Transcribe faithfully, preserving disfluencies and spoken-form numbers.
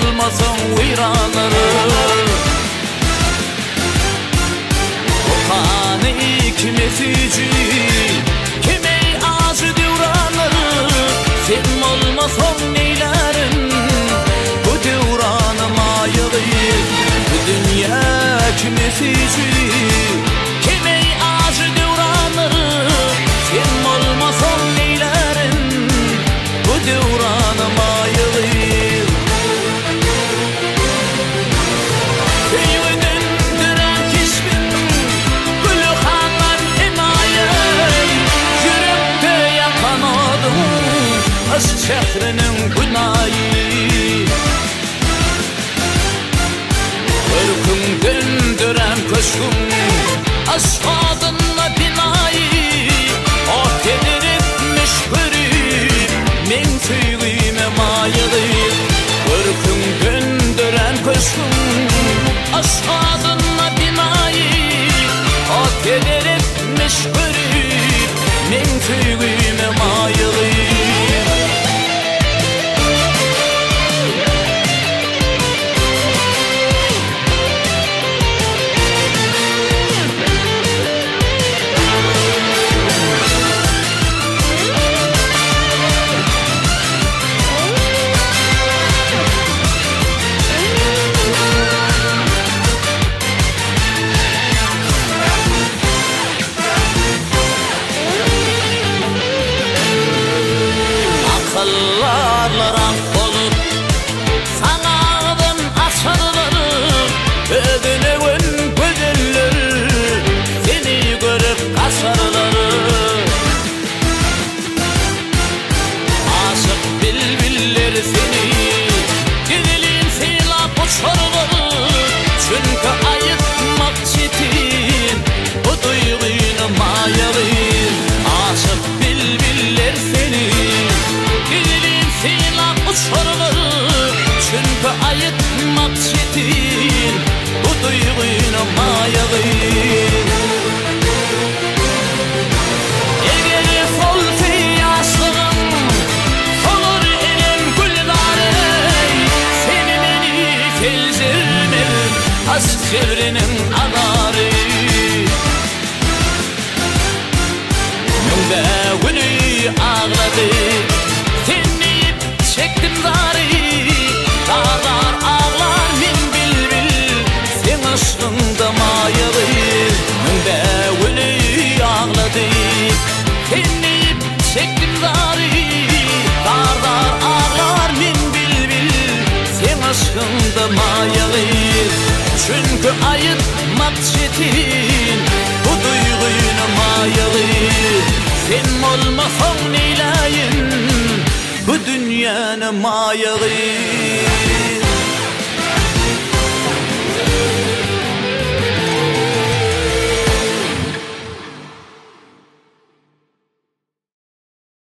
olmasan viranları. Okanı kime fücü, kime acı devranları. Sen olmasan neylerin, bu devranı mayalı. Bu dünya kime fücü, kime acı devranları. Sen olmasan neylerin, bu devranı mayalı. Aşk şehrinin günahı, örküm döndüren koşkum, aşk adına binayı. Ah gelir etmiş görüp, men söyleyime mayalı. Örküm döndüren koşkum, aşk adına binayı. Ah gelir etmiş görüp, men söyleyime mayalı. Akıllarla olup sanağın açarları, ödüne ön gözüller seni görüp kaçarları. Aşık bilbiller seni gidilin seyla uçarları. Çünkü ayıtmak çetin bu duyguyla mayalı. Aşık bilbiller seni uçarları, çünkü ayıtmak çetin bu duyguyla mayalı. Eğer solsa yaşlığım, solur elim güldarı. Seni beni felzirmem, aşk çevrinin ağarı. Mümde günü ağladı, çektim zarı, dağlar ağlar min bilbil, sen aşkında mayalı. Mümde ölü ağladı, seni çektim zarı, dağlar ağlar min bilbil, sen aşkında mayalı. Çünkü ayıtmak çetin bu duyguyla mayalı. Sen olmasan neyleyin, bu dünyanın mayalı.